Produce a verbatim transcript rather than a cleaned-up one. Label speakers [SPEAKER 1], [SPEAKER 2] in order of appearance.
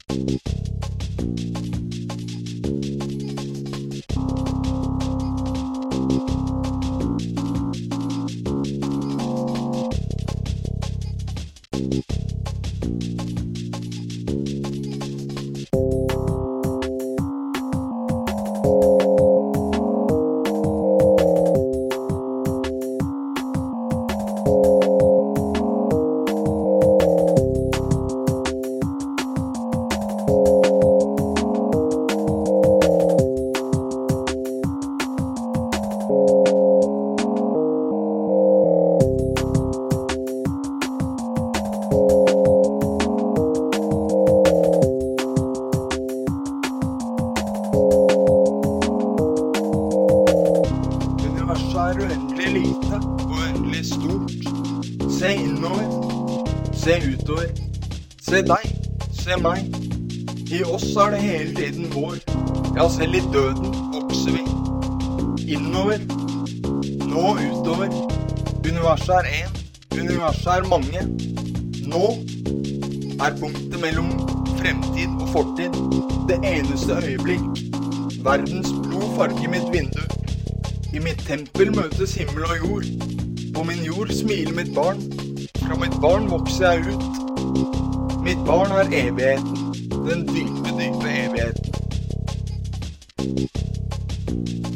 [SPEAKER 1] Universet er uendelig lite og uendelig stort. Se innover, se utover, se deg, se meg. I oss er det hele tiden vår, ja selv i døden vokser vi. Innover, nå utover. Universet er en, universet er mange. Nå er punktet mellom fremtid og fortid det eneste øyeblikk. Verdens blod farger mitt vindu. I mitt tempel møtes himmel og jord. På min jord smiler mitt barn. Fra mitt barn vokser jeg ut. Mitt barn er evigheten. Den dype, dype evigheten.